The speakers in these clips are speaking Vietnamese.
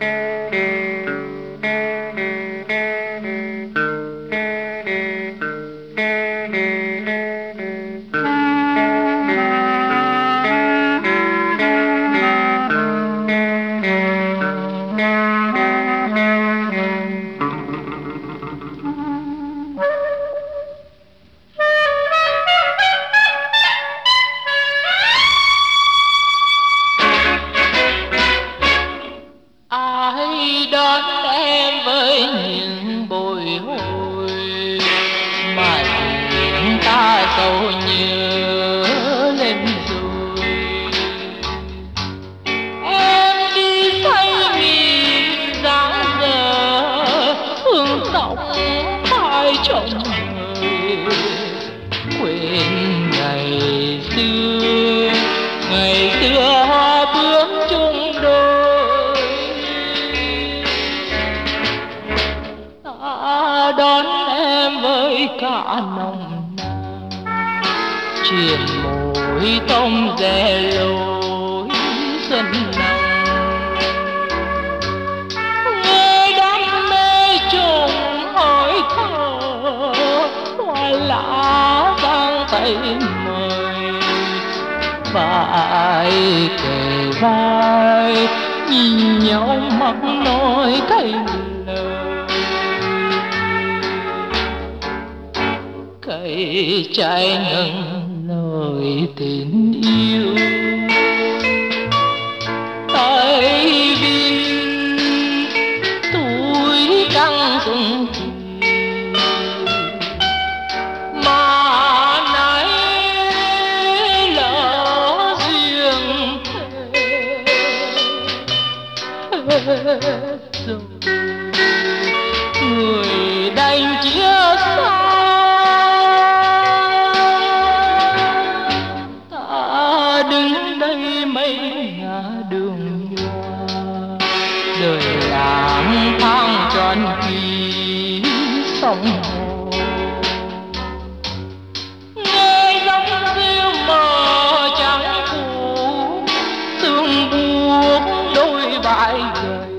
Ai đón em với những bồi hồi mà tình ta sâu nhớ lên rồi. Em đi say mịn dáng giờ hương tóc hai chồng người, quên ngày xưa hoa bướm chung đôi. Ta đón em với cả nồng nàn, truyền môi tông rẽ lối xuân nồng. Nghe đam mê trùng hỏi thở, hoa lá giang tay mời, vai kề vai nhìn nhau mắt nói cái lời. Cây trái ngừng lời tình yêu, tay vin tuổi căng dùng mà nãy lỡ duyên rồi, người đành chia xa. Ta đứng đây mấy ngã đường hoa, đời lang thang tròn kỳ sông hồ. Nghe giọng rêu mờ trắng phủ, sương buốt đôi vai gầy.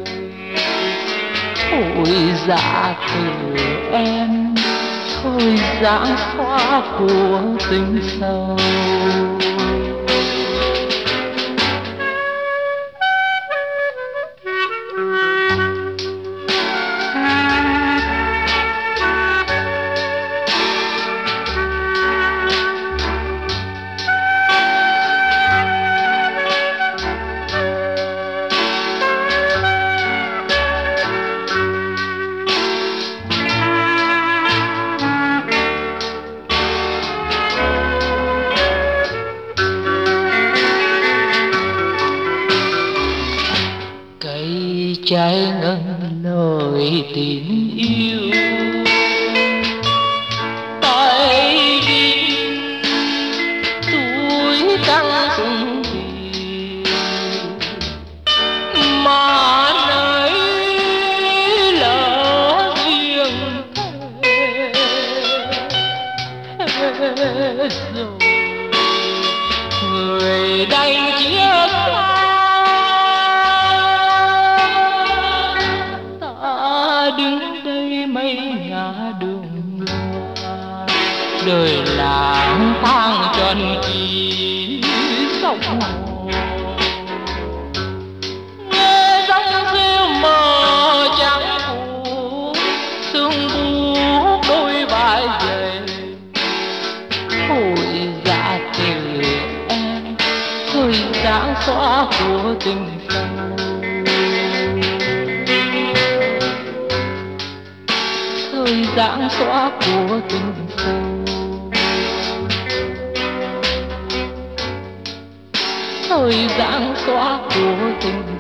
Ôi dạ từ em, thôi dáng xóa của tình sâu. Trái ngân lời tình yêu, tay vin tuổi căng dùng vì mà nãy lỡ duyên rồi, người đành chia xa. Đứng đây mấy ngã đường hoa, đời lang thang tròn kỳ sông hồ. Nghe giọng rêu mờ trắng phủ, sương buốt đôi vai gầy. Ôi dạ từ em, thời dáng xóa của tình sâu. Thời dáng xóa của tình sâu, thời dáng xóa của tình